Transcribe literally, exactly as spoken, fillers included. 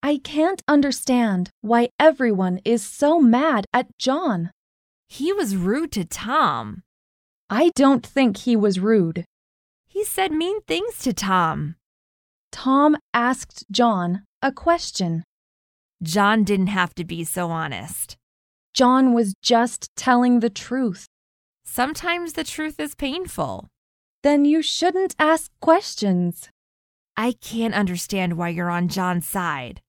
I can't understand why everyone is so mad at John. He was rude to Tom. I don't think he was rude. He said mean things to Tom. Tom asked John a question. John didn't have to be so honest. John was just telling the truth. Sometimes the truth is painful. Then you shouldn't ask questions. I can't understand why you're on John's side.